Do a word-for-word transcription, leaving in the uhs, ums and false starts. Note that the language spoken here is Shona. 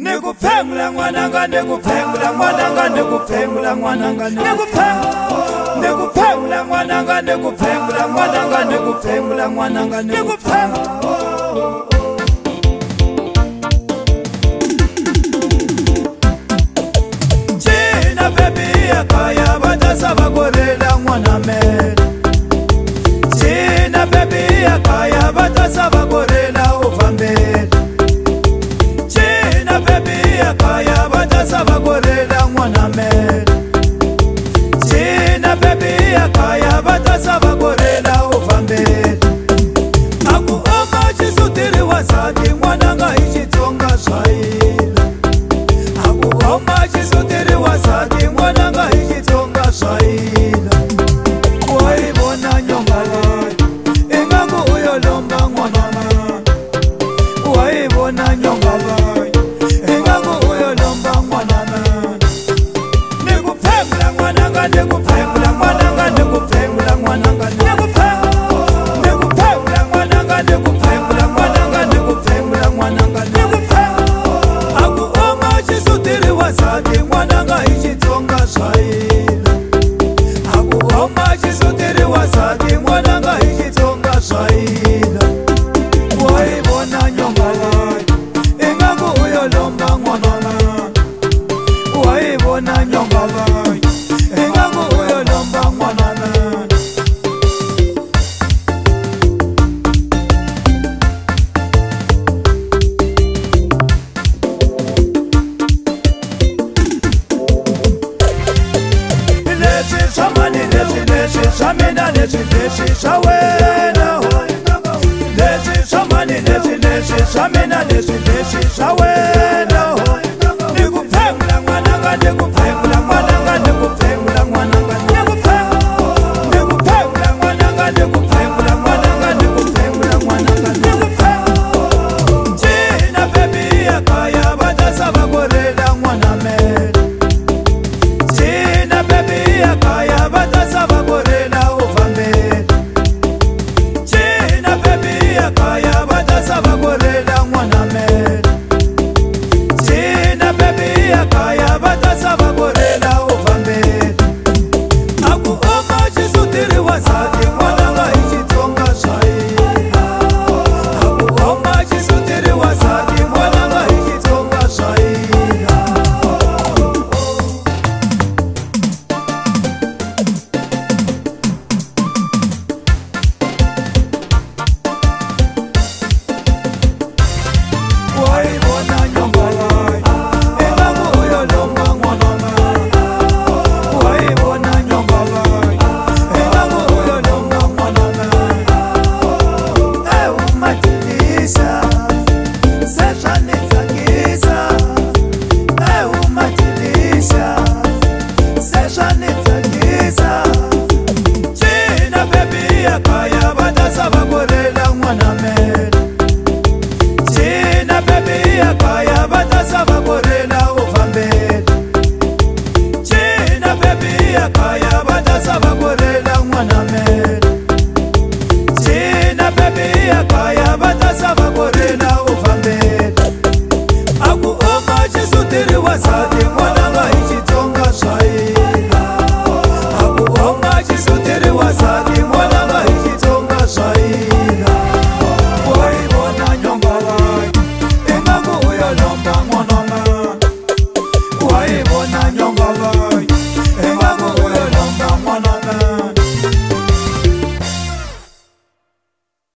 Nikupengula ngwananga nikupengula ngwananga nikupengula ngwananga nikupengula nikupengula ngwananga nikupengula ngwananga nikupengula ngwananga nikupengula China baby yakaya batasa bakorela ngwana mele China baby yakaya batasa bakorela ufambele Kaya batasa bakorela ngwana mele China baby kaya batasa bakorela ufambele Aku oma chisutiri wasati ngwananga ichitonga swaila Aku oma chisutiri wasati ngwananga ichitonga swaila Waibona nyongala Ingangu uyolomba ngwanama Waibona nyongala Nikupengula ngwananga nikupengula ngwananga nikupengula nikupengula ngwananga nikupengula ngwananga nikupengula ngwananga nikupengula Aku oma chisutiri wasati ngwananga ichitonga swaila Aku oma chisutiri wasati ngwananga ichitonga swaila Waibona nyongala Ingangu uyolomba ngwanama Waibona nyongala Shamina lesi lesi shawena Lesi shamani lesi lesi shamina lesi lesi shawena Nikupengula ngwananga nikupengula ngwananga nikupengula ngwananga nikupengula Nikupengula ngwananga nikupengula ngwananga nikupengula ngwananga nikupengula China baby yakaya batasa bakorela ngwana mele China baby yakaya batasa bakorela Kaya batasa bakorela ngwana mele China baby kaya batasa bakorela ufambele Aku oma chisutiri wasati ngwananga ichitonga swaila Aku oma chisutiri wasati ngwananga ichitonga swaila Waibona nyongala Ingangu uyolomba ngwanama Waibona nyongala Ingangu uyolomba ngwanama Ewu matilisa Sesha nitsakisa Ewu matilisa Sesha nitsakisa China baby yakaya batasa bakorela ngwana mele Kaya batasa bakorela ufambele China baby kaya batasa bakorela ngwana mele China baby kaya batasa bakorela ufambele Aku oma chisutiri wasati ngwananga ichitonga swaila Aku oma chisutiri wasati ngwananga ichitonga swaila Waibona nyongala Uyolomba ngwanama Waibona nyongala